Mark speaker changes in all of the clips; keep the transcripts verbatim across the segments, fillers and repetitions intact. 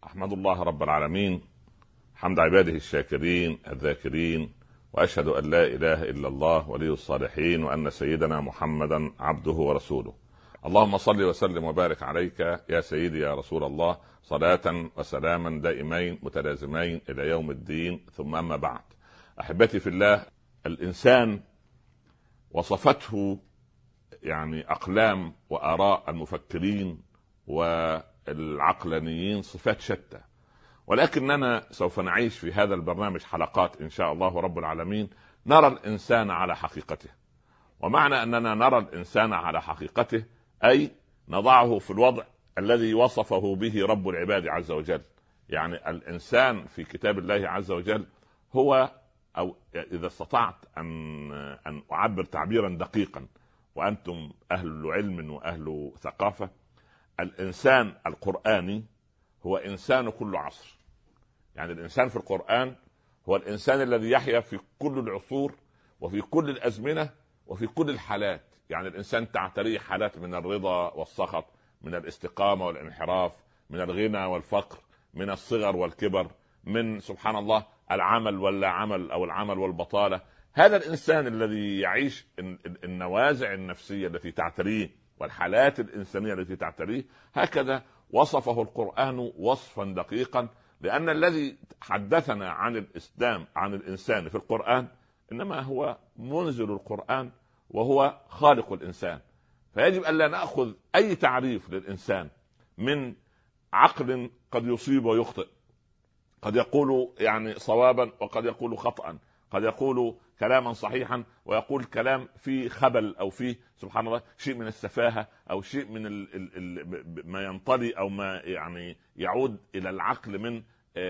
Speaker 1: أحمد الله رب العالمين حمد عباده الشاكرين الذاكرين، وأشهد أن لا إله إلا الله ولي الصالحين، وأن سيدنا محمدا عبده ورسوله. اللهم صل وسلم وبارك عليك يا سيدي يا رسول الله، صلاة وسلاما دائمين متلازمين إلى يوم الدين، ثم أما بعد. أحبتي في الله، الإنسان وصفته يعني أقلام وآراء المفكرين والعقلانيين صفات شتى، ولكننا سوف نعيش في هذا البرنامج حلقات إن شاء الله رب العالمين نرى الإنسان على حقيقته. ومعنى أننا نرى الإنسان على حقيقته أي نضعه في الوضع الذي وصفه به رب العباد عز وجل. يعني الإنسان في كتاب الله عز وجل هو، أو إذا استطعت أن أن أعبر تعبيرا دقيقا وأنتم أهل علم وأهل ثقافة، الإنسان القرآني هو إنسان كل عصر. يعني الإنسان في القرآن هو الإنسان الذي يحيا في كل العصور وفي كل الأزمنة وفي كل الحالات. يعني الإنسان تعتريه حالات من الرضا والسخط، من الاستقامة والانحراف، من الغنى والفقر، من الصغر والكبر، من سبحان الله العمل ولا عمل أو العمل والبطالة. هذا الإنسان الذي يعيش النوازع النفسية التي تعتريه والحالات الإنسانية التي تعتريه، هكذا وصفه القرآن وصفا دقيقا. لأن الذي حدثنا عن الإسلام عن الإنسان في القرآن إنما هو منزل القرآن وهو خالق الإنسان. فيجب أن لا نأخذ أي تعريف للإنسان من عقل قد يصيب ويخطئ، قد يقول يعني صوابا وقد يقول خطأ، قد يقول كلاما صحيحا ويقول كلام فيه خبل أو فيه سبحان الله شيء من السفاهة أو شيء من ال ال ما ينطلي أو ما يعني يعود إلى العقل من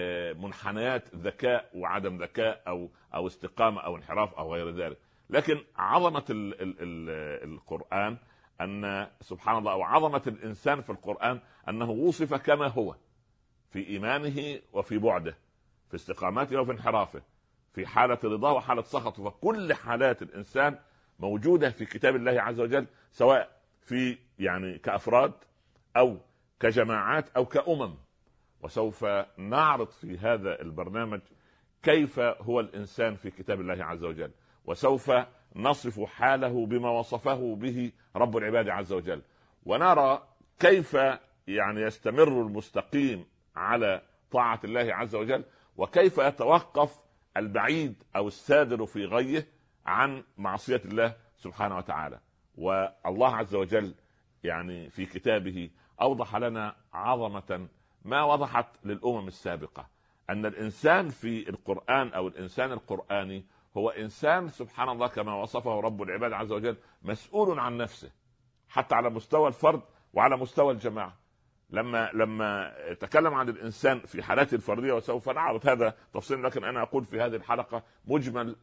Speaker 1: منحنيات ذكاء وعدم ذكاء أو أو استقامة أو انحراف أو غير ذلك. لكن عظمة ال ال ال القرآن أن سبحان الله، أو عظمة الإنسان في القرآن أنه وصف كما هو في إيمانه وفي بعده، في استقامته وفي انحرافه، في حالة رضاه وحالة سخطه. فكل حالات الإنسان موجودة في كتاب الله عز وجل، سواء في يعني كأفراد أو كجماعات أو كأمم. وسوف نعرض في هذا البرنامج كيف هو الإنسان في كتاب الله عز وجل، وسوف نصف حاله بما وصفه به رب العباد عز وجل، ونرى كيف يعني يستمر المستقيم على طاعة الله عز وجل، وكيف يتوقف البعيد أو السادر في غيه عن معصية الله سبحانه وتعالى. والله عز وجل يعني في كتابه أوضح لنا عظمة ما وضحت للأمم السابقة، أن الإنسان في القرآن أو الإنسان القرآني هو إنسان سبحان الله كما وصفه رب العباد عز وجل مسؤول عن نفسه، حتى على مستوى الفرد وعلى مستوى الجماعة. لما لما تكلم عن الإنسان في حالاته الفردية، وسوف نعرض هذا تفصيلا، لكن أنا أقول في هذه الحلقة مجمل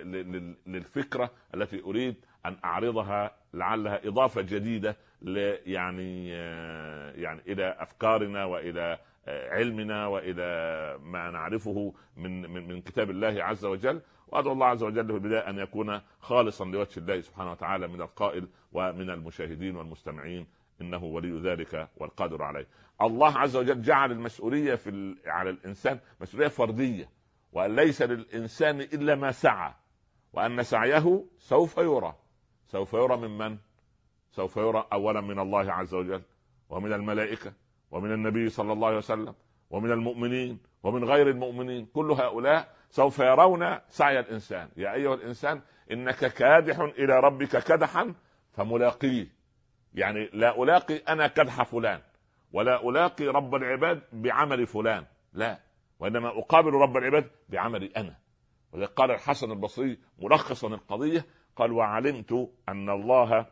Speaker 1: للفكرة التي أريد أن أعرضها، لعلها إضافة جديدة يعني يعني إلى أفكارنا وإلى علمنا وإلى ما نعرفه من من من كتاب الله عز وجل. وأدعو الله عز وجل في البداية أن يكون خالصا لوجه الله سبحانه وتعالى من القائل ومن المشاهدين والمستمعين، إنه ولي ذلك والقادر عليه. الله عز وجل جعل المسؤولية في على الإنسان مسؤولية فردية، وأن ليس للإنسان إلا ما سعى، وأن سعيه سوف يرى. سوف يرى من من؟ سوف يرى أولا من الله عز وجل، ومن الملائكة، ومن النبي صلى الله عليه وسلم، ومن المؤمنين، ومن غير المؤمنين. كل هؤلاء سوف يرون سعي الإنسان. يا أيها الإنسان إنك كادح إلى ربك كدحا فملاقيه. يعني لا ألاقي أنا كدح فلان، ولا ألاقي رب العباد بعمل فلان، لا، وإنما أقابل رب العباد بعملي أنا. وذلك قال الحسن البصري ملخصا القضية، قال: وعلمت أن الله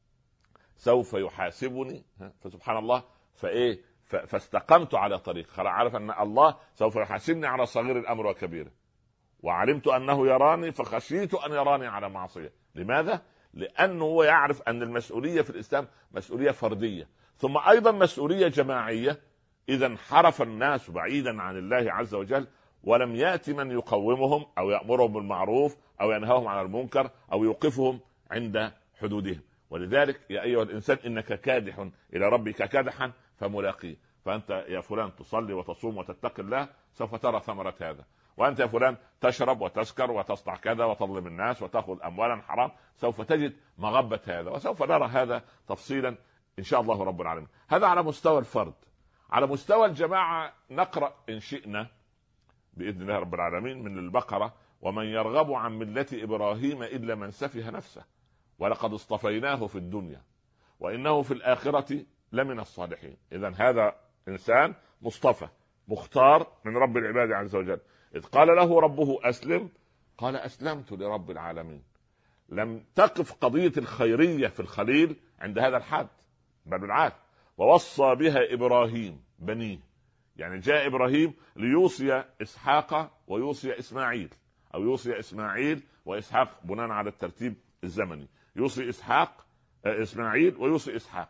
Speaker 1: سوف يحاسبني، فسبحان الله فإيه فاستقمت على طريق. خلاص عارف أن الله سوف يحاسبني على صغير الأمر وكبيره. وعلمت أنه يراني فخشيت أن يراني على معصية. لماذا؟ لأنه هو يعرف أن المسؤولية في الإسلام مسؤولية فردية، ثم أيضا مسؤولية جماعية. إذا انحرف الناس بعيدا عن الله عز وجل، ولم يأتي من يقومهم أو يأمرهم بالمعروف أو ينهاهم عن المنكر أو يوقفهم عند حدودهم. ولذلك يا أيها الإنسان إنك كادح إلى ربك كدحا فملاقيه. فأنت يا فلان تصلي وتصوم وتتقي الله سوف ترى ثمرة هذا، وأنت يا فلان تشرب وتسكر وتصنع كذا وتظلم الناس وتأخذ أموالا حرام سوف تجد مغبة هذا، وسوف نرى هذا تفصيلا إن شاء الله رب العالمين. هذا على مستوى الفرد. على مستوى الجماعة نقرأ إن شئنا بإذن الله رب العالمين من البقرة: ومن يرغب عن ملة إبراهيم إلا من سفه نفسه ولقد اصطفيناه في الدنيا وإنه في الآخرة لمن الصالحين. إذن هذا إنسان مصطفى مختار من رب العباد عز وجل. إذ قال له ربه أسلم قال أسلمت لرب العالمين. لم تقف قضية الخيرية في الخليل عند هذا الحد، بل بالعكس ووصى بها إبراهيم بنيه. يعني جاء إبراهيم ليوصي إسحاق ويوصي إسماعيل، أو يوصي إسماعيل وإسحاق بناء على الترتيب الزمني، يوصي إسحاق إسماعيل ويوصي إسحاق.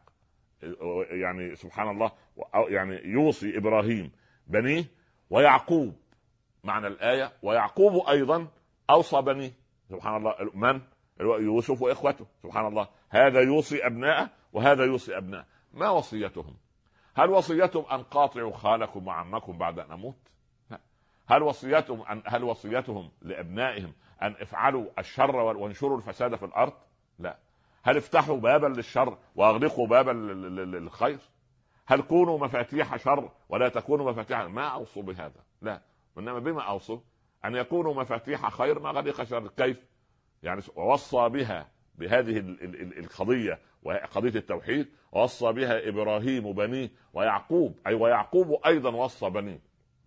Speaker 1: يعني سبحان الله، يعني يوصي إبراهيم بنيه ويعقوب، معنى الآية ويعقوب أيضا أوصى بنيه. سبحان الله، من؟ يوسف وإخوته. سبحان الله، هذا يوصي أبناءه وهذا يوصي أبناءه. ما وصيتهم؟ هل وصيتهم أن قاطعوا خالكم وعمكم بعد أن أموت؟ هل وصيتهم أن هل وصيتهم لأبنائهم أن افعلوا الشر وانشروا الفساد في الأرض؟ لا. هل افتحوا بابا للشر واغلقوا بابا للخير؟ هل كونوا مفاتيح شر ولا تكونوا مفاتيح؟ ما أوصوا بهذا، لا. وإنما بما أوصوا أن يكونوا مفاتيح خير ما غلق شر. كيف؟ يعني ووصى بها بهذه القضية وقضية التوحيد، ووصى بها إبراهيم بنيه ويعقوب، أي ويعقوب أيضا وصى بنيه: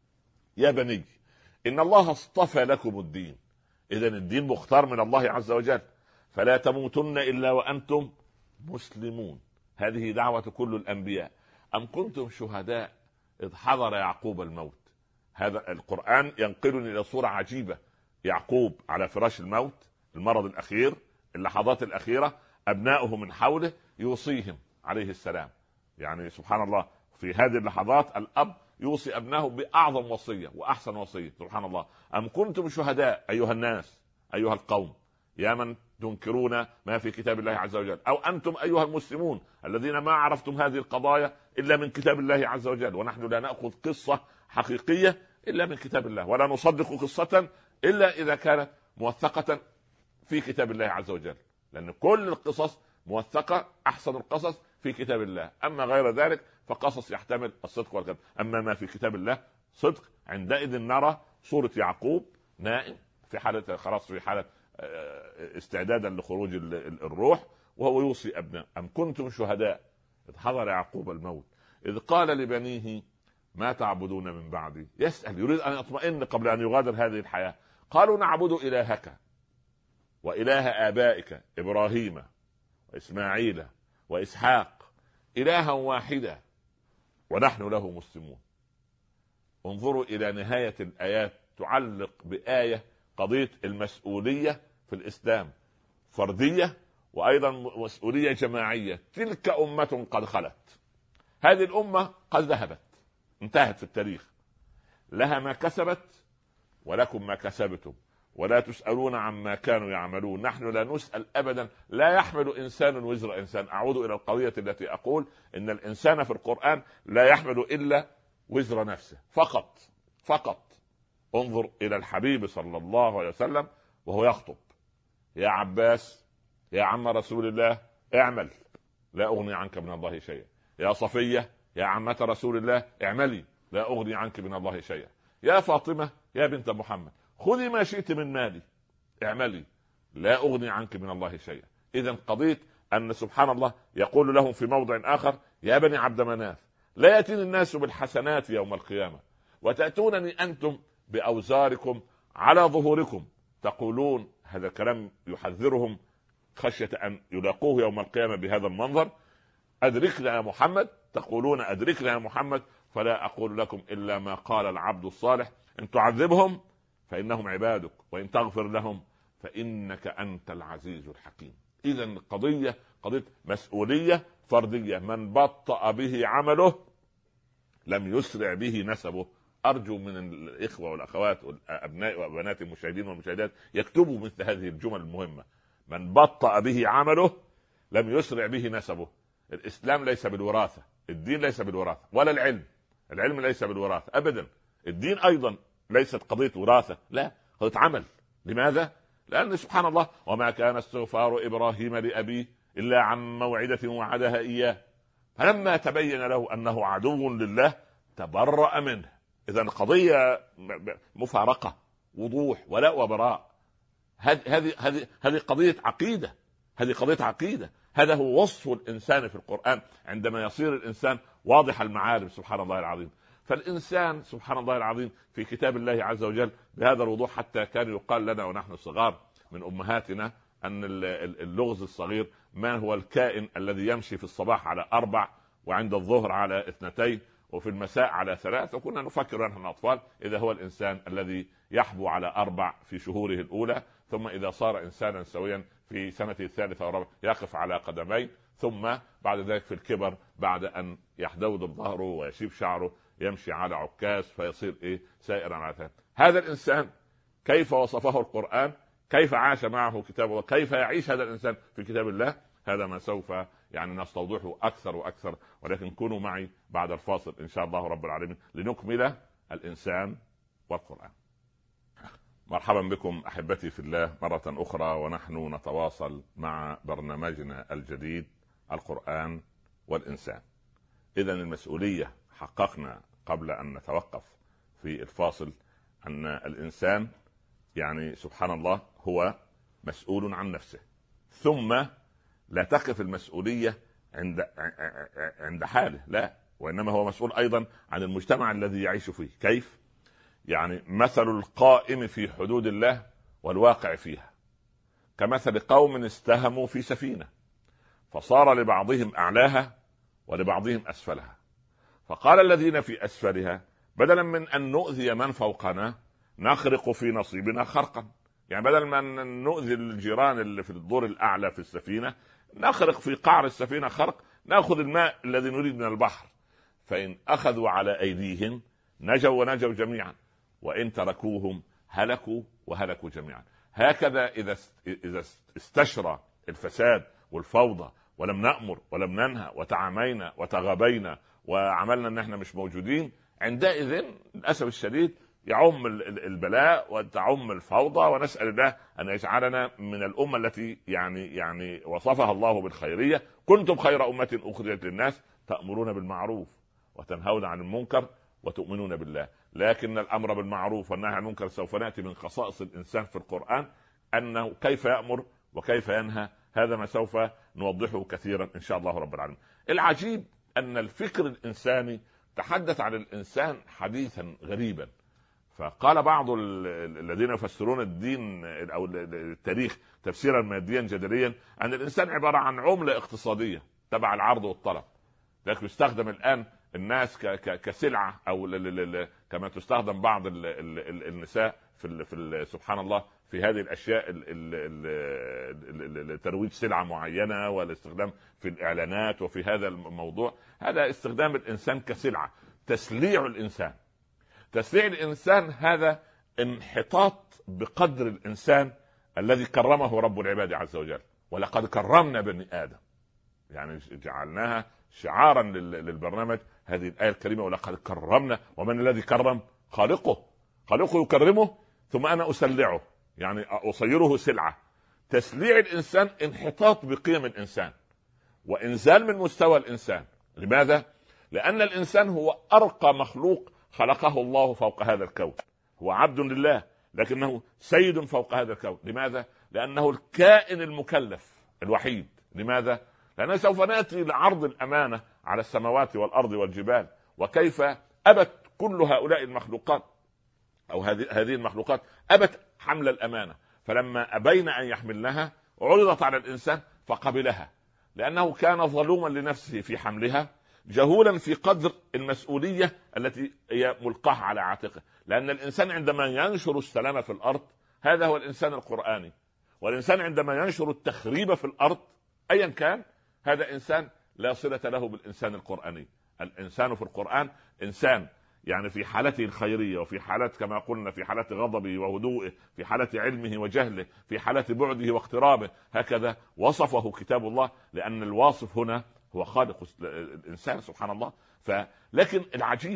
Speaker 1: يا بني إن الله اصطفى لكم الدين. إذن الدين مختار من الله عز وجل، فلا تموتن إلا وأنتم مسلمون. هذه دعوة كل الأنبياء. أم كنتم شهداء إذ حضر يعقوب الموت؟ هذا القرآن ينقلني إلى صورة عجيبة. يعقوب على فراش الموت، المرض الأخير، اللحظات الأخيرة، أبناؤه من حوله يوصيهم عليه السلام. يعني سبحان الله، في هذه اللحظات الأب يوصي أبنائه بأعظم وصية وأحسن وصية. سبحان الله: أم كنتم شهداء أيها الناس أيها القوم يا من تنكرون ما في كتاب الله عز وجل، أو أنتم أيها المسلمون الذين ما عرفتم هذه القضايا إلا من كتاب الله عز وجل. ونحن لا نأخذ قصة حقيقية إلا من كتاب الله، ولا نصدق قصة إلا إذا كانت موثقة في كتاب الله عز وجل، لأن كل القصص موثقة، أحسن القصص في كتاب الله. أما غير ذلك فقصص يحتمل الصدق والكذب. أما ما في كتاب الله صدق. عندئذ نرى صورة يعقوب نائم في حالة خلاص، في حالة استعدادا لخروج الروح، وهو يوصي أبناء: أم كنتم شهداء إذ حضر يعقوب الموت إذ قال لبنيه ما تعبدون من بعدي. يسأل، يريد أن يطمئن قبل أن يغادر هذه الحياة. قالوا نعبد إلهك وإله آبائك إبراهيم وإسماعيل وإسحاق إلها واحدا ونحن له مسلمون. انظروا إلى نهاية الآيات، تعلق بآية قضية المسؤولية في الإسلام، فردية وأيضا مسؤولية جماعية. تلك أمة قد خلت، هذه الأمة قد ذهبت، انتهت في التاريخ، لها ما كسبت ولكم ما كسبتم ولا تسألون عما كانوا يعملون. نحن لا نسأل أبدا، لا يحمل إنسان وزر إنسان. أعود إلى القضية التي أقول إن الإنسان في القرآن لا يحمل إلا وزر نفسه فقط فقط. انظر إلى الحبيب صلى الله عليه وسلم وهو يخطب: يا عباس يا عم رسول الله اعمل لا أغني عنك من الله شيئا. يا صفية يا عمة رسول الله اعملي لا أغني عنك من الله شيئا. يا فاطمة يا بنت محمد خذي ما شئت من مالي اعملي لا أغني عنك من الله شيئا. إذن قضية أن سبحان الله يقول لهم في موضع آخر: يا بني عبد مناف لا يأتيني الناس بالحسنات يوم القيامة وتأتونني أنتم بأوزاركم على ظهوركم تقولون. هذا الكلام يحذرهم خشية أن يلاقوه يوم القيامة بهذا المنظر: أدركنا يا محمد، تقولون أدركنا يا محمد، فلا أقول لكم إلا ما قال العبد الصالح: إن تعذبهم فإنهم عبادك وإن تغفر لهم فإنك أنت العزيز الحكيم. إذن قضية قضية مسؤولية فردية. من بطأ به عمله لم يسرع به نسبه. أرجو من الإخوة والأخوات والأبناء وبنات المشاهدين والمشاهدات يكتبوا مثل هذه الجمل المهمة: من بطأ به عمله لم يسرع به نسبه. الإسلام ليس بالوراثة، الدين ليس بالوراثة ولا العلم. العلم ليس بالوراثة أبدا. الدين أيضا ليست قضية وراثة، لا، قضية عمل. لماذا؟ لأن سبحان الله وما كان استغفار إبراهيم لأبيه إلا عن موعدة وعدها إياه فلما تبين له أنه عدو لله تبرأ منه. إذا القضية مفارقة، وضوح، ولاء وبراء. هذه هذه هذه قضية عقيدة، هذه قضية عقيدة. هذا هو وصف الإنسان في القرآن عندما يصير الإنسان واضح المعارف. سبحان الله العظيم. فالإنسان سبحان الله العظيم في كتاب الله عز وجل بهذا الوضوح، حتى كان يقال لنا ونحن صغار من أمهاتنا أن اللغز الصغير ما هو الكائن الذي يمشي في الصباح على أربع وعند الظهر على اثنتين وفي المساء على ثلاث، وكنا نفكر ونحن أطفال إذا هو الإنسان الذي يحبو على أربع في شهوره الأولى، ثم إذا صار إنسانا سويا في سنته الثالثة والرابعة يقف على قدمين، ثم بعد ذلك في الكبر بعد أن يحدود ظهره ويشيب شعره يمشي على عكاز فيصير إيه سائرا على ثلاث. هذا الإنسان كيف وصفه القرآن، كيف عاش معه كتاب الله، كيف يعيش هذا الإنسان في كتاب الله، هذا ما سوف يعني نستوضحه أكثر وأكثر. ولكن كونوا معي بعد الفاصل إن شاء الله رب العالمين لنكمل الإنسان والقرآن. مرحبا بكم أحبتي في الله مرة أخرى، ونحن نتواصل مع برنامجنا الجديد القرآن والإنسان. إذن المسؤولية حققنا قبل أن نتوقف في الفاصل أن الإنسان يعني سبحان الله هو مسؤول عن نفسه، ثم لا تقف المسؤولية عند عند حاله، لا، وإنما هو مسؤول أيضا عن المجتمع الذي يعيش فيه. كيف؟ يعني مثل القائم في حدود الله والواقع فيها كمثل قوم استهموا في سفينة فصار لبعضهم أعلاها ولبعضهم أسفلها، فقال الذين في أسفلها بدلا من أن نؤذي من فوقنا نخرق في نصيبنا خرقا. يعني بدل ما نؤذي الجيران اللي في الدور الأعلى في السفينة نخرق في قعر السفينة خرق، نأخذ الماء الذي نريد من البحر. فإن أخذوا على أيديهم نجوا ونجوا جميعا، وإن تركوهم هلكوا وهلكوا جميعا. هكذا إذا إذا استشرى الفساد والفوضى ولم نأمر ولم ننهى وتعامينا وتغابينا وعملنا ان احنا مش موجودين، عندئذ للاسف الشديد يعم البلاء وتعم الفوضى، ونسأل الله ان يجعلنا من الامه التي يعني يعني وصفها الله بالخيريه: كنتم خير امه اخرجت للناس تأمرون بالمعروف وتنهون عن المنكر وتؤمنون بالله. لكن الامر بالمعروف والنهي عن المنكر سوف ناتي من خصائص الانسان في القرآن، انه كيف يأمر وكيف ينهى، هذا ما سوف نوضحه كثيرا ان شاء الله رب العالمين. العجيب أن الفكر الإنساني تحدث عن الإنسان حديثا غريبا، فقال بعض الذين يفسرون الدين أو التاريخ تفسيرا ماديا جدليا أن الإنسان عبارة عن عملة اقتصادية تبع العرض والطلب، لكن يستخدم الآن الناس كسلعة أو كما تستخدم بعض النساء في في سبحان الله في هذه الاشياء لترويج سلعه معينه والاستخدام في الاعلانات وفي هذا الموضوع. هذا استخدام الانسان كسلعه، تسليع الانسان. تسليع الانسان هذا انحطاط بقدر الانسان الذي كرمه رب العباد عز وجل. ولقد كرمنا بني ادم، يعني جعلناها شعارا للبرنامج هذه الايه الكريمه: ولقد كرمنا. ومن الذي كرم؟ خالقه. خالقه يكرمه ثم انا اسلعه، يعني أصيره سلعة. تسليع الإنسان انحطاط بقيم الإنسان وإنزال من مستوى الإنسان. لماذا؟ لأن الإنسان هو أرقى مخلوق خلقه الله فوق هذا الكون، هو عبد لله لكنه سيد فوق هذا الكون. لماذا؟ لأنه الكائن المكلف الوحيد. لماذا؟ لأنه سوف نأتي لعرض الأمانة على السماوات والأرض والجبال، وكيف أبت كل هؤلاء المخلوقات أو هذه المخلوقات أبت حمل الأمانة، فلما أبين أن يحملنها عرضت على الإنسان فقبلها، لأنه كان ظلوما لنفسه في حملها، جهولا في قدر المسؤولية التي هي ملقاها على عاتقه. لأن الإنسان عندما ينشر السلام في الأرض هذا هو الإنسان القرآني، والإنسان عندما ينشر التخريب في الأرض أيا كان هذا إنسان لا صلة له بالإنسان القرآني. الإنسان في القرآن إنسان يعني في حالته الخيرية، وفي حالات كما قلنا في حالات غضبه وهدوءه، في حالة علمه وجهله، في حالة بعده واقترابه، هكذا وصفه كتاب الله، لأن الواصف هنا هو خالق الإنسان سبحان الله. فلكن العجيب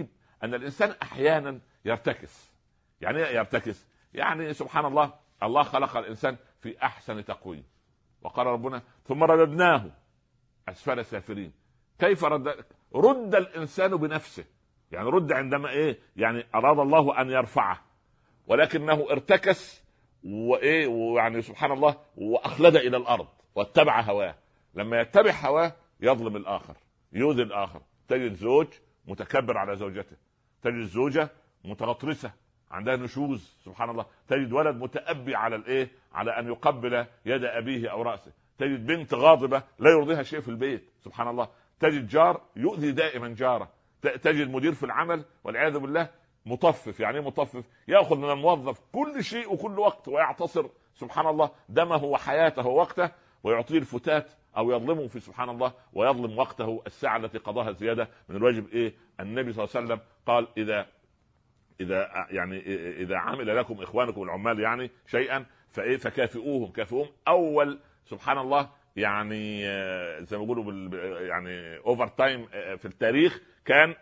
Speaker 1: ان الانسان احيانا يرتكس. يعني ايه يرتكس؟ يعني سبحان الله، الله خلق الانسان في احسن تقويم، وقال ربنا ثم رددناه اسفل سافلين. كيف رد؟ رد الانسان بنفسه، يعني رد عندما ايه؟ يعني اراد الله ان يرفعه ولكنه ارتكس وايه، ويعني سبحان الله واخلد الى الارض واتبع هواه. لما يتبع هواه يظلم الاخر، يؤذي الاخر. تجد زوج متكبر على زوجته، تجد زوجة متغطرسة عندها نشوز سبحان الله، تجد ولد متأبي على الايه، على ان يقبل يد ابيه او رأسه، تجد بنت غاضبة لا يرضيها شيء في البيت سبحان الله، تجد جار يؤذي دائما جاره، تجد مدير في العمل والعياذ بالله مطفف. يعني ايه مطفف؟ ياخذ من الموظف كل شيء وكل وقت ويعتصر سبحان الله دمه وحياته ووقته ويعطيه الفتات او يظلمه في سبحان الله، ويظلم وقته الساعه التي قضاها زياده من الواجب. ايه النبي صلى الله عليه وسلم قال اذا اذا يعني اذا عمل لكم اخوانكم العمال يعني شيئا فايه فكافئوهم، كافئوهم اول سبحان الله يعني زي ما بيقولوا يعني اوفر تايم في التاريخ كان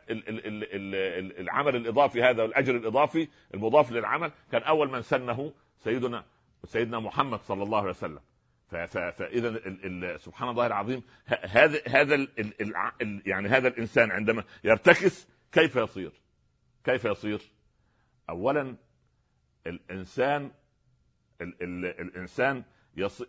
Speaker 1: العمل الاضافي هذا والاجر الاضافي المضاف للعمل كان اول من سنه سيدنا سيدنا محمد صلى الله عليه وسلم. فاذا سبحان الله العظيم هذا هذا يعني هذا الانسان عندما يرتكس كيف يصير؟ كيف يصير؟ اولا الانسان ال ال الانسان يص...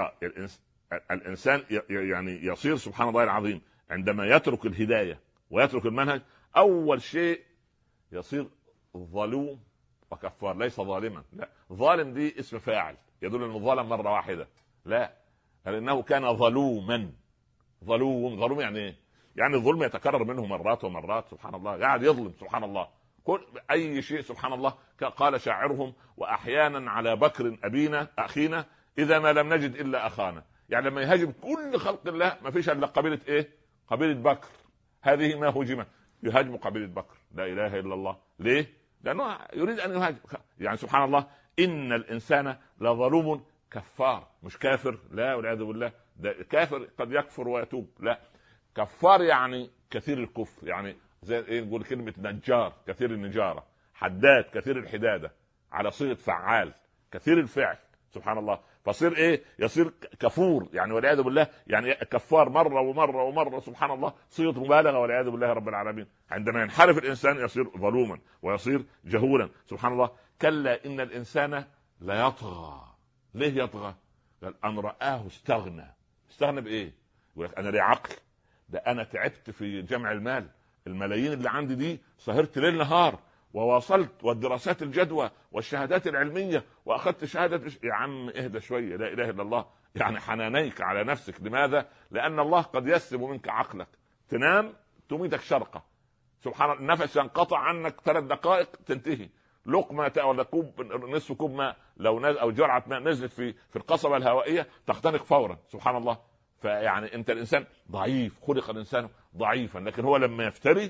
Speaker 1: الانسان يعني يصير سبحان الله العظيم عندما يترك الهدايه ويترك المنهج اول شيء يصير ظلوم وكفار. ليس ظالما، لا، ظالم دي اسم فاعل يدل انه ظلم مره واحده، لا، لانه كان ظلوما. ظلوم ظلوم يعني ايه؟ يعني الظلم يتكرر منه مرات ومرات سبحان الله، قاعد يظلم سبحان الله كل اي شيء سبحان الله. قال شاعرهم واحيانا على بكر ابينا اخينا اذا ما لم نجد الا اخانا. يعني لما يهاجم كل خلق الله ما فيش الا قبيله ايه؟ قبيله بكر. هذه ما هجمت يهاجم قبيله بكر، لا اله الا الله. ليه؟ لانه يريد ان يهاجم. يعني سبحان الله ان الانسان لظلوم كفار، مش كافر، لا والعياذ بالله، ده كافر قد يكفر ويتوب، لا، كفار يعني كثير الكفر. يعني زي ايه نقول كلمه نجار، كثير النجاره، حداد كثير الحداده، على صيغه فعال كثير الفعل سبحان الله. فصير ايه؟ يصير كفور يعني والعياذ بالله، يعني كفار مره ومره ومره سبحان الله، صيغه مبالغه والعياذ بالله رب العالمين. عندما ينحرف الانسان يصير ظلوما ويصير جهولا سبحان الله. كلا ان الانسان لا يطغى. ليه يطغى؟ قال ان رآه استغنى. استغنى بايه؟ يقول لك انا لي عقل، ده انا تعبت في جمع المال، الملايين اللي عندي دي سهرت ليل نهار وواصلت والدراسات الجدوى والشهادات العلميه واخذت شهاده. يا عم اهدى شويه، لا اله الا الله. يعني حنانيك على نفسك. لماذا؟ لان الله قد يسلب منك عقلك، تنام تميتك شرقه سبحان الله، النفس ينقطع عنك ثلاث دقائق تنتهي. لقمه ولا كوب نصف كوب ماء لو نزل او جرعه ماء نزلت في في القصبه الهوائيه تختنق فورا سبحان الله. فيعني انت الانسان ضعيف، خلق الانسان ضعيفا، لكن هو لما يفتري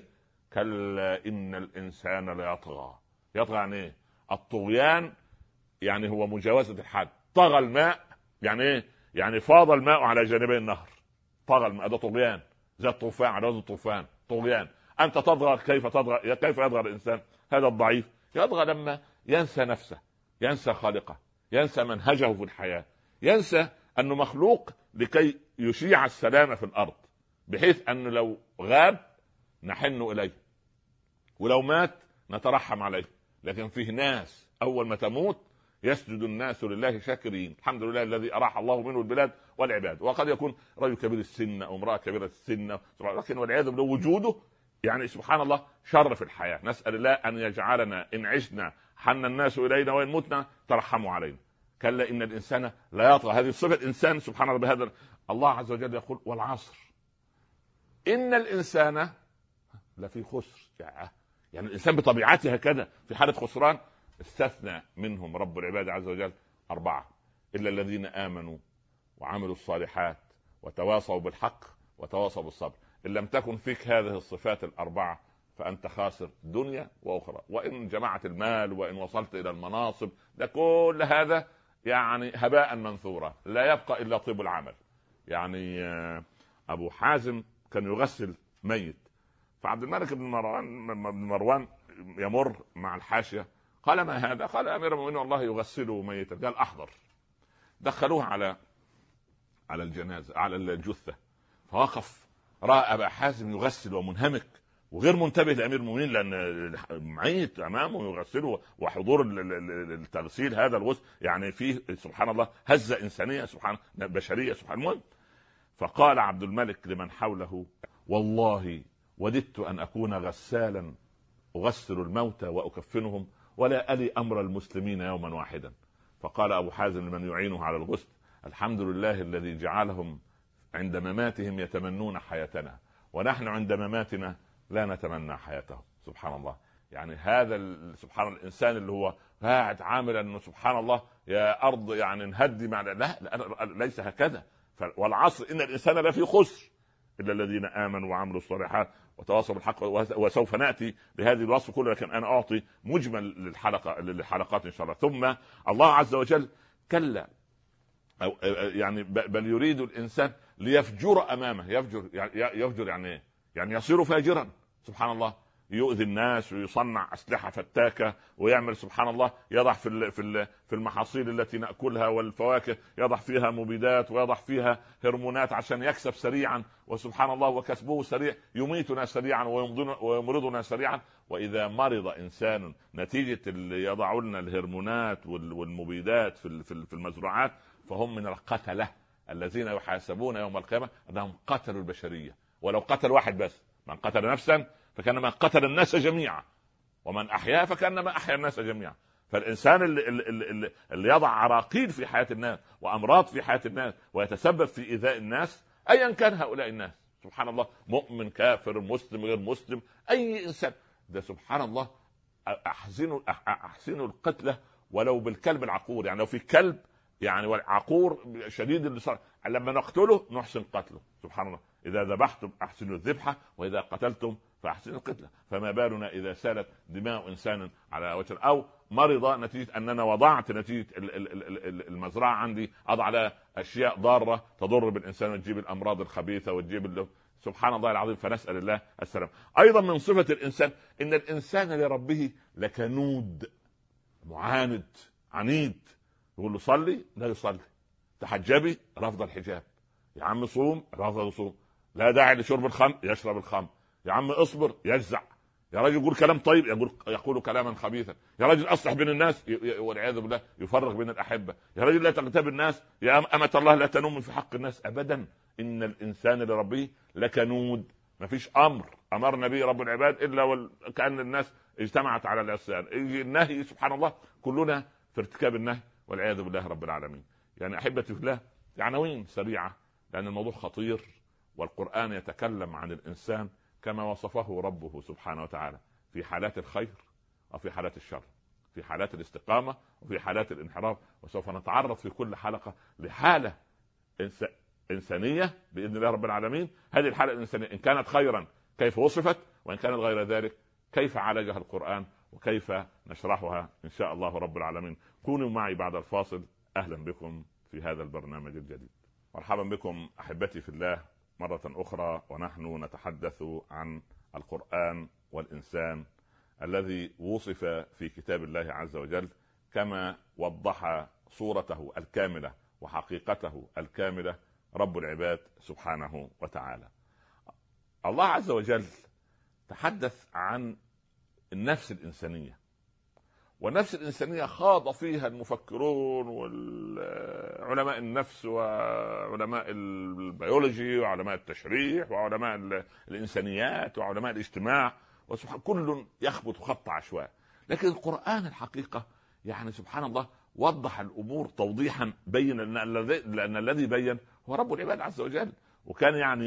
Speaker 1: كلا ان الانسان لا يطغى. يطغى يعني ايه؟ الطغيان يعني هو مجاوزه الحد. طغى الماء يعني ايه؟ يعني فاض الماء على جانبي النهر. طغى الماء ده طغيان، زي الطوفان على وزن الطوفان طغيان. انت تطغى، كيف تطغى؟ كيف يطغى الانسان هذا الضعيف؟ يطغى لما ينسى نفسه، ينسى خالقه، ينسى منهجه في الحياه، ينسى انه مخلوق لكي يشيع السلام في الارض، بحيث انه لو غاب نحن اليه ولو مات نترحم عليه. لكن فيه ناس اول ما تموت يسجد الناس لله شاكرين، الحمد لله الذي اراح الله منه البلاد والعباد. وقد يكون رجل كبير السن او امراه كبيره السن، لكن والعياذ بالله وجوده يعني سبحان الله شر في الحياه. نسال الله ان يجعلنا ان عشنا حن الناس الينا وان متنا ترحموا علينا. كلا ان الانسان لا يطغى. هذه صفه الانسان سبحان الله. بهذا الله عز وجل يقول والعصر ان الانسان لفي خسر. يعني الانسان بطبيعته هكذا في حاله خسران. استثنى منهم رب العباد عز وجل اربعه: الا الذين امنوا وعملوا الصالحات وتواصوا بالحق وتواصوا بالصبر. ان لم تكن فيك هذه الصفات الاربعه فانت خاسر دنيا واخرى. وان جمعت المال وان وصلت الى المناصب، ده كل هذا يعني هباء منثورا، لا يبقى الا طيب العمل. يعني ابو حازم كان يغسل ميت، فعبد الملك بن مروان بن مروان يمر مع الحاشيه، قال ما هذا؟ قال امير المؤمنين والله يغسله ميتا. قال احضر. دخلوه على على الجنازه على الجثه، فوقف راى ابا حازم يغسل ومنهمك وغير منتبه لامير المؤمنين لان ميت امامه يغسله، وحضور التغسيل هذا الغسل يعني فيه سبحان الله هزه انسانيه سبحان بشريه سبحان الله. فقال عبد الملك لمن حوله والله وددت ان اكون غسالا اغسل الموتى واكفنهم ولا الي امر المسلمين يوما واحدا. فقال ابو حازم لمن يعينه على الغسل الحمد لله الذي جعلهم عند مماتهم يتمنون حياتنا ونحن عند مماتنا لا نتمنى حياته. سبحان الله. يعني هذا سبحان الانسان اللي هو قاعد عامل انه سبحان الله يا ارض يعني نهدي مع لا, لا ليس هكذا. والعصر ان الانسان لفي خسر الا الذين امنوا وعملوا الصالحات وتواصوا بالحق. وسوف ناتي بهذه الوصف كله، لكن انا اعطي مجمل للحلقه للحلقات ان شاء الله. ثم الله عز وجل كلا أو يعني بل يريد الانسان ليفجر امامه. يفجر يعني يفجر يعني ايه؟ يعني يصير فاجرا سبحان الله، يؤذي الناس ويصنع اسلحه فتاكه ويعمل سبحان الله يضع في في في المحاصيل التي ناكلها والفواكه يضع فيها مبيدات ويضع فيها هرمونات عشان يكسب سريعا، وسبحان الله وكسبه سريع يميتنا سريعا ويمرضنا سريعا. واذا مرض انسان نتيجه اللي يضعوا لنا الهرمونات والمبيدات في في المزروعات فهم من القتله الذين يحاسبون يوم القيامه انهم قتلوا البشريه. ولو قتل واحد بس، من قتل نفسا فكانما قتل الناس جميعا، ومن احيا فكانما احيا الناس جميعا. فالانسان اللي, اللي, اللي يضع عراقيل في حياه الناس وامراض في حياه الناس ويتسبب في ايذاء الناس ايا كان هؤلاء الناس سبحان الله، مؤمن كافر مسلم غير مسلم اي انسان، ده سبحان الله احسنوا احسنوا القتله ولو بالكلب العقور. يعني لو في كلب يعني عقور شديد اللصاق لما نقتله نحسن قتله سبحان الله. اذا ذبحتم احسنوا الذبحه واذا قتلتم فاحسنوا القتله. فما بالنا اذا سالت دماء انسان على وجه او مرض نتيجه اننا وضعت نتيجه المزرعه عندي اضع على اشياء ضاره تضر بالانسان وتجيب الامراض الخبيثه وتجيب سبحان الله العظيم. فنسال الله السلام. ايضا من صفه الانسان ان الانسان لربه لكنود معاند عنيد. يقول له صلي لا يصلي، تحجبي رفض الحجاب، يا عم صوم رفض الصوم، لا داعي لشرب الخمر يشرب الخمر، يا عم اصبر يجزع، يا راجل يقول كلام طيب يقول يقول كلاما خبيثا، يا راجل اصلح بين الناس والعياذ بالله يفرق بين الاحبه، يا راجل لا تغتاب الناس، يا امة الله لا تنوم في حق الناس. ابدا، ان الانسان لربه لكنود. ما فيش امر امرنا به رب العباد الا وكأن الناس اجتمعت على العصيان. النهي سبحان الله كلنا في ارتكاب النهي والعياذ بالله رب العالمين. يعني احبتي في الله عناوين سريعه لان الموضوع خطير، والقرآن يتكلم عن الانسان كما وصفه ربه سبحانه وتعالى في حالات الخير وفي حالات الشر، في حالات الاستقامة وفي حالات الانحراف. وسوف نتعرض في كل حلقة لحالة إنس... إنسانية بإذن الله رب العالمين. هذه الحالة الإنسانية إن كانت خيرا كيف وصفت، وإن كانت غير ذلك كيف عالجها القرآن وكيف نشرحها إن شاء الله رب العالمين. كونوا معي بعد الفاصل. أهلا بكم في هذا البرنامج الجديد. مرحبا بكم أحبتي في الله مرة أخرى، ونحن نتحدث عن القرآن والإنسان الذي وصف في كتاب الله عز وجل كما وضح صورته الكاملة وحقيقته الكاملة رب العباد سبحانه وتعالى. الله عز وجل تحدث عن النفس الإنسانية، والنفس الإنسانية خاض فيها المفكرون والعلماء النفس وعلماء البيولوجي وعلماء التشريح وعلماء الإنسانيات وعلماء الاجتماع، وسبحان كل يخبط خط عشواء. لكن القرآن الحقيقة يعني سبحان الله وضح الأمور توضيحا، بين لأن الذي بين هو رب العباد عز وجل. وكان يعني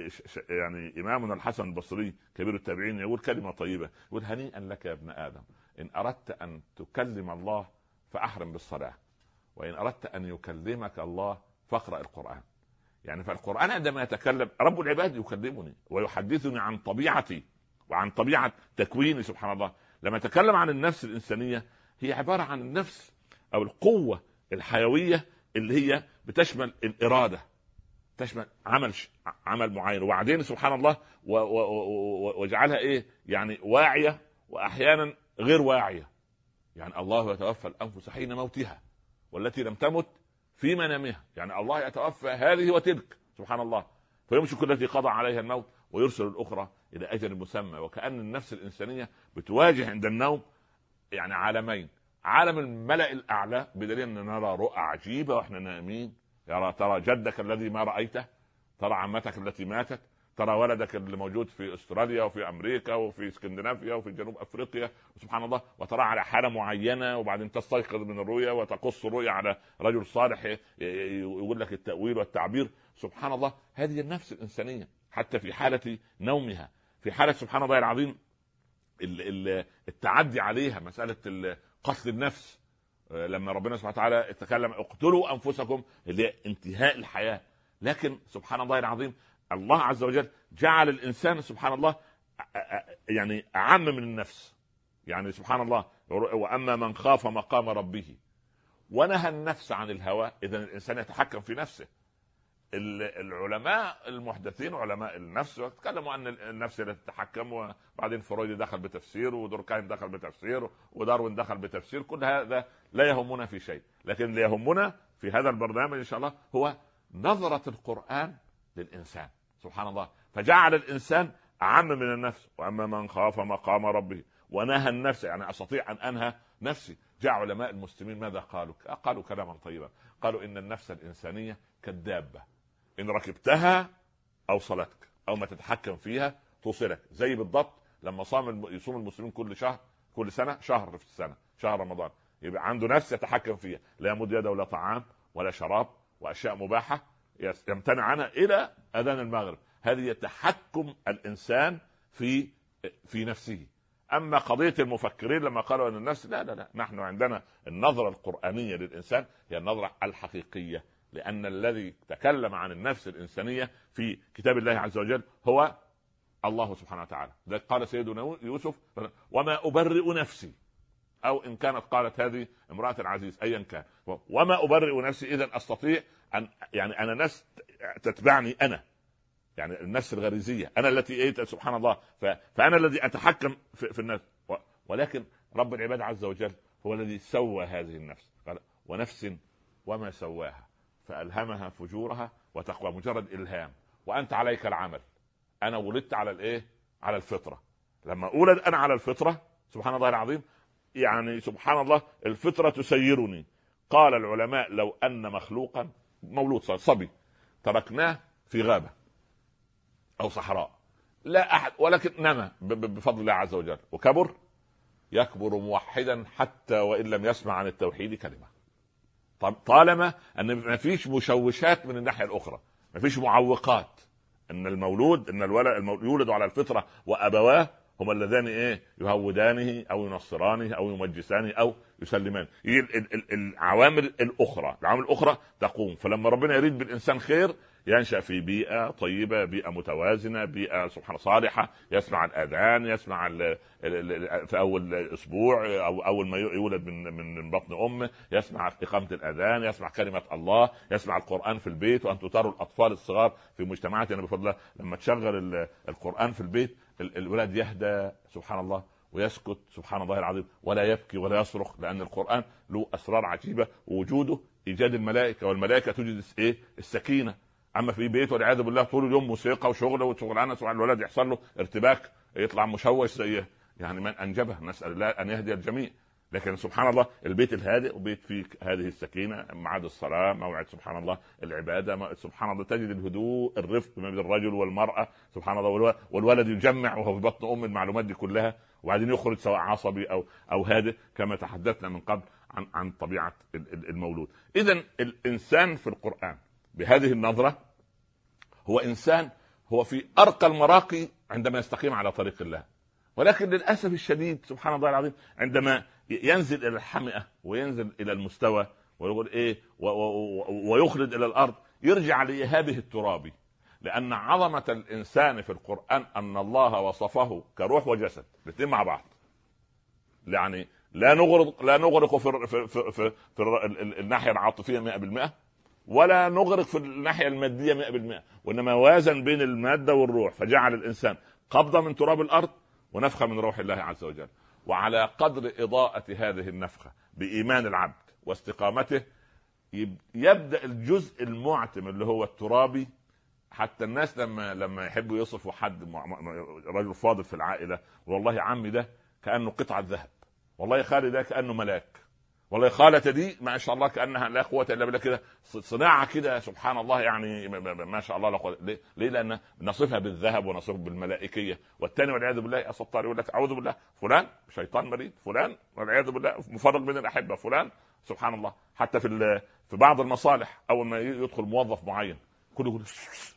Speaker 1: يعني إمامنا الحسن البصري كبير التابعين يقول كلمة طيبة، يقول هنيئا لك يا ابن آدم إن أردت أن تكلم الله فأحرم بالصلاة، وإن أردت أن يكلمك الله فاقرأ القرآن. يعني فالقرآن عندما يتكلم رب العباد يكلمني ويحدثني عن طبيعتي وعن طبيعة تكويني سبحان الله. لما تكلم عن النفس الإنسانية هي عبارة عن النفس أو القوة الحيوية اللي هي بتشمل الإرادة تشمل عمل عمل معين، وبعدين سبحان الله وجعلها ايه يعني واعيه واحيانا غير واعيه. يعني الله يتوفى الانفس حين موتها والتي لم تمت في منامها، يعني الله يتوفى هذه وتلك سبحان الله، فيمسك التي قضى عليها الموت ويرسل الاخرى الى اجل مسمى. وكأن النفس الانسانيه بتواجه عند النوم يعني عالمين، عالم الملأ الاعلى بدليل ان نرى رؤى عجيبه واحنا نائمين، يرى ترى جدك الذي ما رايته، ترى عمتك التي ماتت، ترى ولدك اللي موجود في استراليا وفي امريكا وفي اسكندنافيا وفي جنوب افريقيا سبحان الله، وترى على حاله معينه، وبعدين تستيقظ من الرؤيا وتقص الرؤيا على رجل صالح يقول لك التاويل والتعبير سبحان الله. هذه النفس الانسانيه حتى في حاله نومها، في حاله سبحان الله العظيم التعدي عليها، مساله قتل النفس لما ربنا سبحانه وتعالى اتكلم اقتلوا انفسكم اللي هي انتهاء الحياه. لكن سبحان الله العظيم الله عز وجل جعل الانسان سبحان الله يعني اعم من النفس، يعني سبحان الله واما من خاف مقام ربه ونهى النفس عن الهوى، اذا الانسان يتحكم في نفسه. العلماء المحدثين علماء النفس تكلموا ان النفس لا تتحكم، وبعدين فرويد دخل بتفسير ودوركايم دخل بتفسير وداروين دخل بتفسير، كل هذا لا يهمنا في شيء، لكن اللي يهمنا في هذا البرنامج ان شاء الله هو نظرة القرآن للإنسان سبحان الله. فجعل الإنسان أعم من النفس، وأما من خاف مقام ربه ونهى النفس يعني أستطيع أن أنهى نفسي. جاء علماء المسلمين ماذا قالوا؟ قالوا كلاما طيبا، قالوا إن النفس الإنسانية كالدابة، إن ركبتها أوصلتك، أو ما تتحكم فيها توصلك. زي بالضبط لما صام يصوم المسلمين كل شهر كل سنة شهر في السنة شهر رمضان، يبقى عنده نفس يتحكم فيها، لا يمد يده ولا طعام ولا شراب واشياء مباحه يمتنع عنها الى اذان المغرب. هذه تحكم الانسان في في نفسه. اما قضيه المفكرين لما قالوا ان النفس لا لا لا، نحن عندنا النظره القرانيه للانسان هي النظره الحقيقيه، لان الذي تكلم عن النفس الانسانيه في كتاب الله عز وجل هو الله سبحانه وتعالى. قال سيدنا يوسف وما ابرئ نفسي، او ان كانت قالت هذه امراه العزيز ايا كان، وما ابرئ نفسي، اذا استطيع ان يعني انا نفس تتبعني، انا يعني النفس الغريزيه انا التي ايه سبحان الله، فانا الذي اتحكم في, في النفس. ولكن رب العباد عز وجل هو الذي سوى هذه النفس، قال ونفس وما سواها فالهمها فجورها وتقوى، مجرد الهام، وانت عليك العمل. انا ولدت على الايه؟ على الفطره. لما اولد انا على الفطره سبحان الله العظيم، يعني سبحان الله الفطره تسيرني. قال العلماء لو ان مخلوقا مولود صبي تركناه في غابه او صحراء لا احد، ولكن نما بفضل الله عز وجل وكبر، يكبر موحدا حتى وان لم يسمع عن التوحيد كلمه، طالما ان ما فيش مشوشات من الناحيه الاخرى، ما فيش معوقات. ان المولود ان الولد المولود يولد على الفطره وابواه هما اللذان ايه يهودانه او ينصرانه او يمجسانه او يسلمانه. العوامل الاخرى العوامل الاخرى تقوم. فلما ربنا يريد بالانسان خير ينشأ في بيئة طيبة، بيئة متوازنة، بيئة سبحان صالحة، يسمع الأذان، يسمع ال ال ال في أول أسبوع أو أول ما يولد من من بطن أمه يسمع إقامة الأذان، يسمع كلمة الله، يسمع القرآن في البيت. وأنتم تروا الأطفال الصغار في مجتمعاتنا بفضل الله لما تشغل القرآن في البيت الولد يهدى سبحان الله ويسكت سبحان الله العظيم، ولا يبكي ولا يصرخ، لأن القرآن له أسرار عجيبة. ووجوده إيجاد الملائكة، والملائكة توجد إيه؟ السكينة. اما في بيت والعياذ بالله طول اليوم موسيقى وشغله وشغلانه، سبحان الولد يحصل له ارتباك، يطلع مشوش زي يعني من انجبه، نسال الله ان يهدي الجميع. لكن سبحان الله البيت الهادئ وبيت فيه هذه السكينه، ميعاد الصلاه، موعد سبحان الله العباده، سبحان الله تجد الهدوء الرفق بين الرجل والمراه سبحان الله، والولد يجمع وهو في بطن ام المعلومات دي كلها، وبعدين يخرج سواء عصبي او او هادئ كما تحدثنا من قبل عن عن طبيعه المولود. اذا الانسان في القرآن بهذه النظرة هو إنسان هو في أرقى المراقي عندما يستقيم على طريق الله. ولكن للأسف الشديد سبحان الله العظيم عندما ينزل إلى الحمئة وينزل إلى المستوى ويقول إيه ويخلد إلى الأرض يرجع لإهابه الترابي. لأن عظمة الإنسان في القرآن أن الله وصفه كروح وجسد الاثنين مع بعض. يعني لا نغرق لا نغرق في في في, في الناحية العاطفية مئة بالمئة، ولا نغرق في الناحيه الماديه مئة بالمئة، وانما وازن بين الماده والروح، فجعل الانسان قبضه من تراب الارض ونفخه من روح الله عز وجل. وعلى قدر اضاءه هذه النفخه بايمان العبد واستقامته يبدا الجزء المعتم اللي هو الترابي. حتى الناس لما لما يحبوا يصفوا حد رجل فاضل في العائله، والله عمي ده كانه قطعه ذهب، والله خالي ده كانه ملاك، والله خالته دي ما شاء الله كانها لا قوه الا بالله، كده صناعه كده سبحان الله يعني ما شاء الله لا قوه. ليه؟ ليه؟ لان نصفها بالذهب ونصفها بالملائكيه. والثاني والعياذ بالله اسطار يقول لك اعوذ بالله فلان شيطان مريض، فلان والعياذ بالله مفرق بين الاحبه، فلان سبحان الله. حتى في في بعض المصالح اول ما يدخل موظف معين كله يقول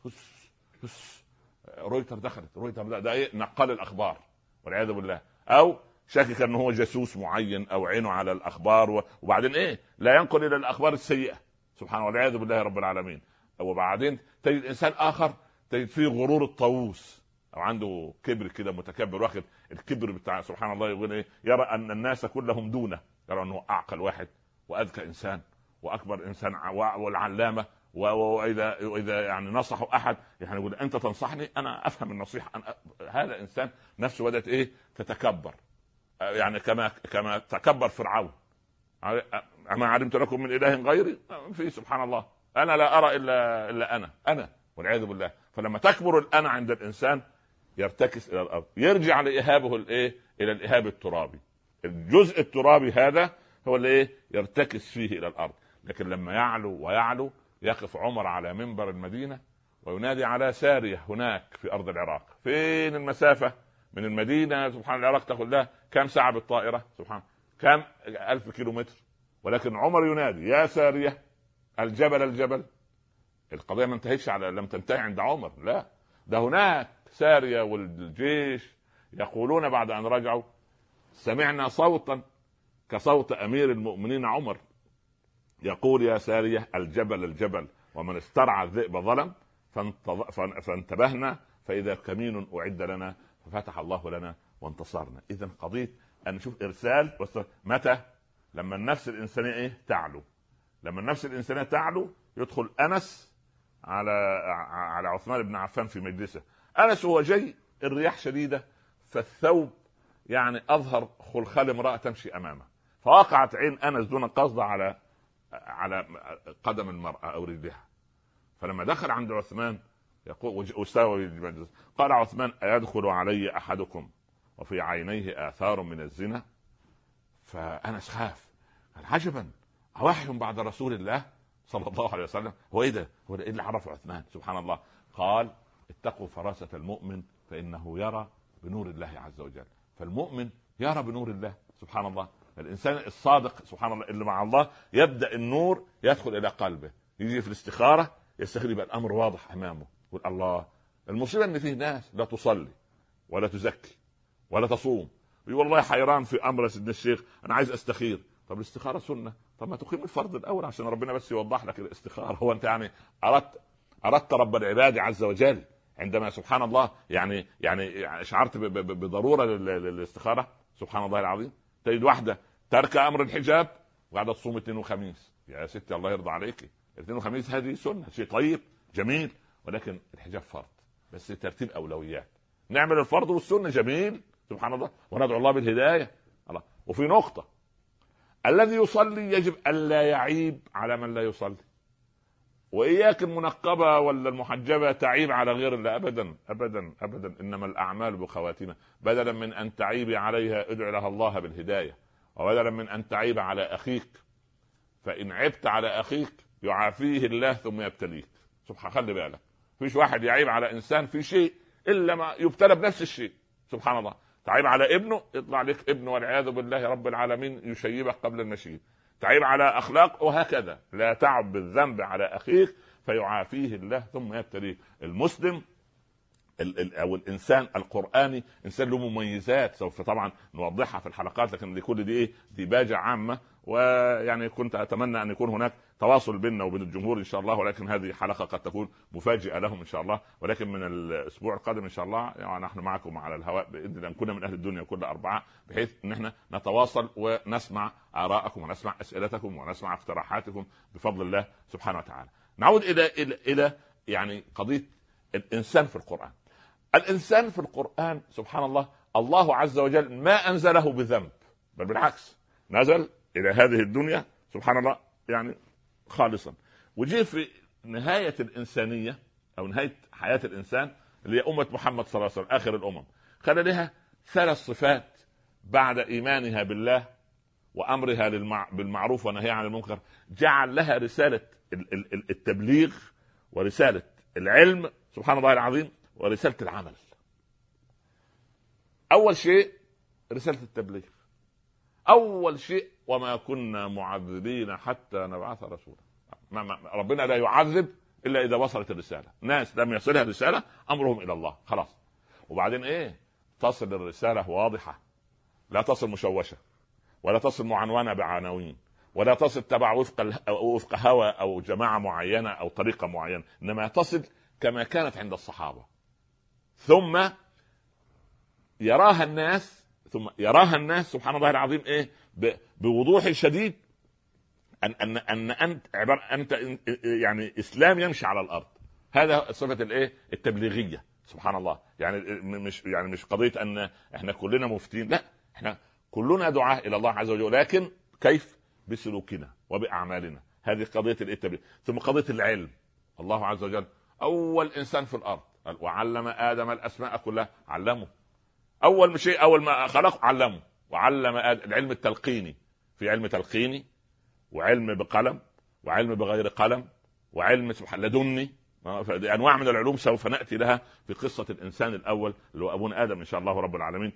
Speaker 1: رويتر دخلت، رويتر ده, ده ايه؟ نقل الاخبار والعياذ بالله، او شاكك انه هو جاسوس معين او عينه على الاخبار، وبعدين ايه؟ لا ينقل الى الاخبار السيئه سبحان الله والعياذ بالله رب العالمين. وبعدين تجد انسان اخر تجد فيه غرور الطاووس، او عنده كبر كده متكبر، واخد الكبر بتاع سبحان الله، يقول ايه؟ يرى ان الناس كلهم دونه، يرى انه اعقل واحد واذكى انسان واكبر انسان والعلامه، واذا واذا يعني نصحوا احد يعني يقول انت تنصحني انا افهم النصيحه. أنا هذا انسان نفسه بدات ايه؟ تتكبر، يعني كما كما تكبر فرعون، اما علمت لكم من اله غيري، في سبحان الله انا لا ارى الا الا انا انا والعياذ بالله. فلما تكبر الانا عند الانسان يرتكس الى الارض، يرجع لاهابه الايه؟ الى الاهاب الترابي. الجزء الترابي هذا هو اللي ايه؟ يرتكس فيه الى الارض. لكن لما يعلو ويعلو يقف عمر على منبر المدينه وينادي على ساريه هناك في ارض العراق. فين المسافه من المدينه سبحان الله العراق تاخذ لها كم ساعه بالطائره؟ سبحان كم ألف كيلو متر. ولكن عمر ينادي يا ساريه الجبل الجبل. القضيه ما انتهتش على لم تنتهي عند عمر، لا، ده هناك ساريه والجيش يقولون بعد ان رجعوا سمعنا صوتا كصوت امير المؤمنين عمر يقول يا ساريه الجبل الجبل ومن استرعى الذئب ظلم، فانتبهنا فاذا كمين اعد لنا ففتح الله لنا وانتصرنا. اذا قضيه ان نشوف ارسال متى؟ لما النفس الانسانيه ايه؟ تعلو. لما النفس الانسانيه تعلو يدخل انس على على عثمان بن عفان في مجلسه. انس هو جاي الرياح شديده، فالثوب يعني اظهر خلخال امراه تمشي امامه، فوقعت عين انس دون قصد على على قدم المراه او رجلها. فلما دخل عند عثمان يقول قال عثمان أيدخل علي أحدكم وفي عينيه آثار من الزنا؟ فأنس خاف، قال عجبا أوحي بعد رسول الله صلى الله عليه وسلم؟ هو إيه ده؟ هو إيه اللي عرف عثمان؟ سبحان الله. قال اتقوا فراسة المؤمن فإنه يرى بنور الله عز وجل. فالمؤمن يرى بنور الله سبحان الله. الإنسان الصادق سبحان الله اللي مع الله يبدأ النور يدخل إلى قلبه، يجي في الاستخارة يستخير يبقى الأمر واضح أمامه، يقول الله. المصيبة ان فيه ناس لا تصلي ولا تزكي ولا تصوم، يقول والله حيران في امر سيدنا الشيخ انا عايز استخير. طب الاستخاره سنه، طب ما تقيم الفرض الاول عشان ربنا بس يوضح لك الاستخاره. هو انت يعني اردت اردت رب العباد عز وجل عندما سبحان الله يعني يعني اشعرت بضروره للاستخاره؟ سبحان الله العظيم. تجد واحده ترك امر الحجاب وقاعده تصوم اثنين وخميس. يا ستي الله يرضى عليك، الاثنين وخميس هذه سنه، شيء طيب جميل، ولكن الحجاب فرض، بس ترتيب اولويات. نعمل الفرض والسنه جميل سبحان الله وندعو الله بالهدايه. الله. وفي نقطه، الذي يصلي يجب الا يعيب على من لا يصلي، واياك المنقبه ولا المحجبه تعيب على غير الله، ابدا ابدا ابدا، انما الاعمال بخواتيمها. بدلا من ان تعيب عليها ادعو لها الله بالهدايه، وبدلا من ان تعيب على اخيك فان عبت على اخيك يعافيه الله ثم يبتليك. سبحان، خلي بالك، فيش واحد يعيب على انسان في شيء الا ما يبتلى بنفس الشيء. سبحان الله. تعيب على ابنه يطلع لك ابن والعياذ بالله رب العالمين يشيبك قبل المشيب. تعيب على اخلاق، وهكذا. لا تعب بالذنب على اخيك فيعافيه الله ثم يبتليك. المسلم او الانسان القراني انسان له مميزات سوف طبعا نوضحها في الحلقات، لكن لكل دي ايه؟ ديباجه عامه. ويعني كنت اتمنى ان يكون هناك تواصل بيننا وبين الجمهور ان شاء الله، ولكن هذه حلقه قد تكون مفاجئه لهم ان شاء الله. ولكن من الاسبوع القادم ان شاء الله يعني نحن معكم على الهواء باذن الله، كنا من اهل الدنيا كل اربعاء، بحيث ان احنا نتواصل ونسمع ارائكم ونسمع اسئلتكم ونسمع اقتراحاتكم بفضل الله سبحانه وتعالى. نعود الى الى الى يعني قضيه الانسان في القران. الانسان في القران سبحان الله، الله عز وجل ما انزله بذنب، بل بالعكس نزل الى هذه الدنيا سبحان الله يعني خالصا. وجي في نهايه الانسانيه او نهايه حياه الانسان اللي هي امه محمد صلى الله عليه وسلم اخر الامم، خلى لها ثلاث صفات بعد ايمانها بالله وامرها للمع... بالمعروف ونهيها عن المنكر. جعل لها رساله التبليغ ورساله العلم سبحان الله العظيم ورساله العمل. اول شيء رساله التبليغ، اول شيء وما كنا معذبين حتى نبعث رسولا. ما ما ربنا لا يعذب الا اذا وصلت الرساله، ناس لم يصلها الرساله امرهم الى الله خلاص. وبعدين ايه؟ تصل الرساله واضحه، لا تصل مشوشه، ولا تصل معنونه بعناوين، ولا تصل تبع وفق وفق هوى او جماعه معينه او طريقه معينه، انما تصل كما كانت عند الصحابه. ثم يراها الناس ثم يراها الناس سبحان الله العظيم ايه بوضوح شديد ان ان ان انت عباره انت يعني اسلام يمشي على الارض. هذا صفه الايه التبليغيه سبحان الله. يعني مش يعني مش قضيه ان احنا كلنا مفتين، لا، احنا كلنا دعاة الى الله عز وجل، لكن كيف؟ بسلوكنا وباعمالنا. هذه قضيه التبليغ. ثم قضيه العلم، الله عز وجل اول انسان في الارض وعلم ادم الاسماء كلها، علمه اول شيء، اول ما خلق علمه وعلم آدم العلم التلقيني. في علم تلقيني وعلم بقلم وعلم بغير قلم وعلم سبحان لدني، انواع من العلوم سوف ناتي لها في قصه الانسان الاول اللي هو ابونا ادم ان شاء الله رب العالمين.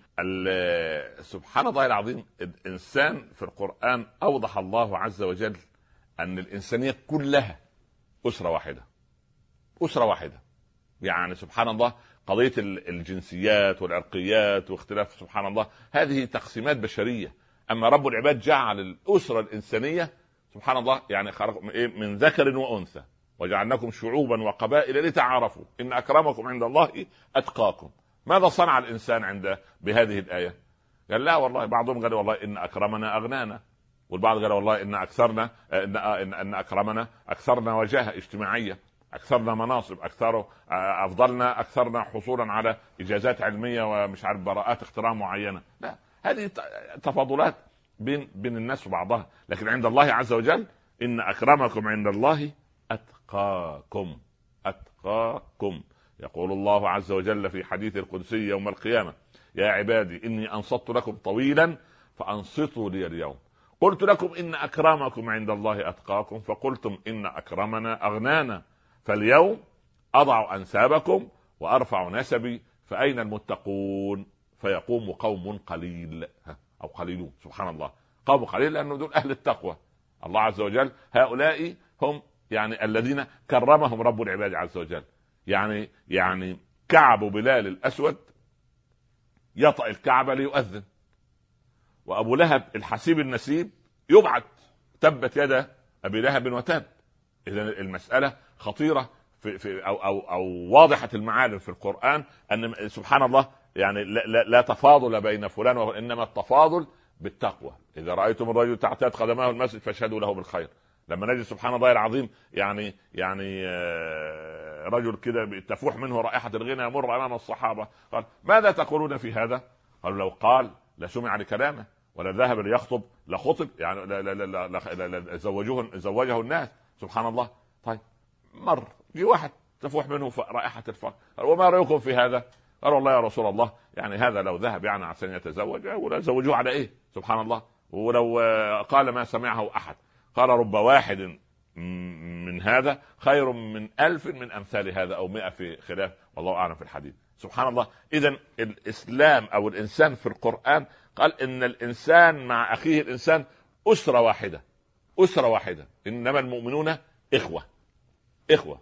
Speaker 1: سبحان الله العظيم الانسان في القران اوضح الله عز وجل ان الانسانيه كلها اسره واحده، اسره واحده. يعني سبحان الله قضيه الجنسيات والعرقيات واختلاف سبحان الله هذه تقسيمات بشريه، اما رب العباد جعل الاسره الانسانيه سبحان الله يعني خلق من ذكر وانثى وجعلناكم شعوبا وقبائل لتعارفوا ان اكرمكم عند الله اتقاكم. ماذا صنع الانسان عند بهذه الايه؟ قال لا والله، بعضهم قال والله ان اكرمنا اغنانا، والبعض قال والله ان اكثرنا ان ان, إن اكرمنا اكثرنا وجاهه اجتماعيه، اكثرنا مناصب، اكثر افضلنا، اكثرنا حصولا على اجازات علميه ومش عارف براءات اختراع معينه. لا، هذه تفاضلات بين بين الناس وبعضها، لكن عند الله عز وجل ان اكرمكم عند الله اتقاكم. اتقاكم. يقول الله عز وجل في حديث القدسي يوم القيامه: يا عبادي اني انصت لكم طويلا فانصتوا لي اليوم، قلت لكم ان اكرمكم عند الله اتقاكم فقلتم ان اكرمنا اغنانا، فاليوم اضع انسابكم وارفع نسبي، فاين المتقون؟ فيقوم قوم قليل او قليلون. سبحان الله، قوم قليل لانه دول اهل التقوى. الله عز وجل هؤلاء هم يعني الذين كرمهم رب العباد عز وجل. يعني يعني كعب بلال الاسود يطأ الكعبة ليؤذن، وابو لهب الحسيب النسيب يبعث تبت يد ابي لهب وتاب. اذا المسألة خطيرة في في او او او واضحة المعالم في القرآن، ان سبحان الله يعني لا, لا, لا تفاضل بين فلان وانما التفاضل بالتقوى. اذا رايتم الرجل تعتاد قدماه المسجد فاشهدوا له بالخير. لما نجد سبحان الله العظيم يعني يعني رجل كده تفوح منه رائحة الغنى يمر امام الصحابة، قال ماذا تقولون في هذا؟ قالوا لو قال لسمع لكلامه، ولا ذهب ليخطب لخطب، يعني لا لا لا لا لا زوجوه زوجه الناس. سبحان الله. طيب مر في واحد تفوح منه رائحة الفقر، قال وما رأيكم في هذا؟ قال والله يا رسول الله يعني هذا لو ذهب يعني عشان يتزوج ولا زوجوه على ايه؟ سبحان الله. ولو قال ما سمعه احد، قال رب واحد من هذا خير من ألف من أمثال هذا أو مئة في خلاف، والله أعلم في الحديث. سبحان الله. إذن الإسلام أو الإنسان في القرآن قال إن الإنسان مع أخيه الإنسان أسرة واحدة، أسرة واحدة، إنما المؤمنون إخوة إخوة.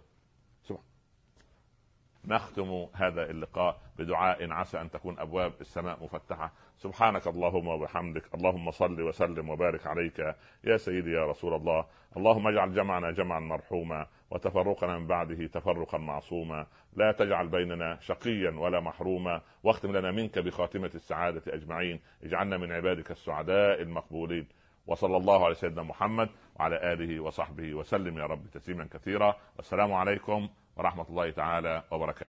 Speaker 1: نختم هذا اللقاء بدعاء عسى أن تكون أبواب السماء مفتحة. سبحانك اللهم وبحمدك، اللهم صل وسلم وبارك عليك يا سيدي يا رسول الله. اللهم اجعل جمعنا جمعا مرحوما وتفرقنا من بعده تفرقا معصوما، لا تجعل بيننا شقيا ولا محروما، واختم لنا منك بخاتمة السعادة أجمعين. اجعلنا من عبادك السعداء المقبولين. وصلى الله على سيدنا محمد وعلى آله وصحبه وسلم يا رب تسليما كثيرا. والسلام عليكم ورحمة الله تعالى وبركاته.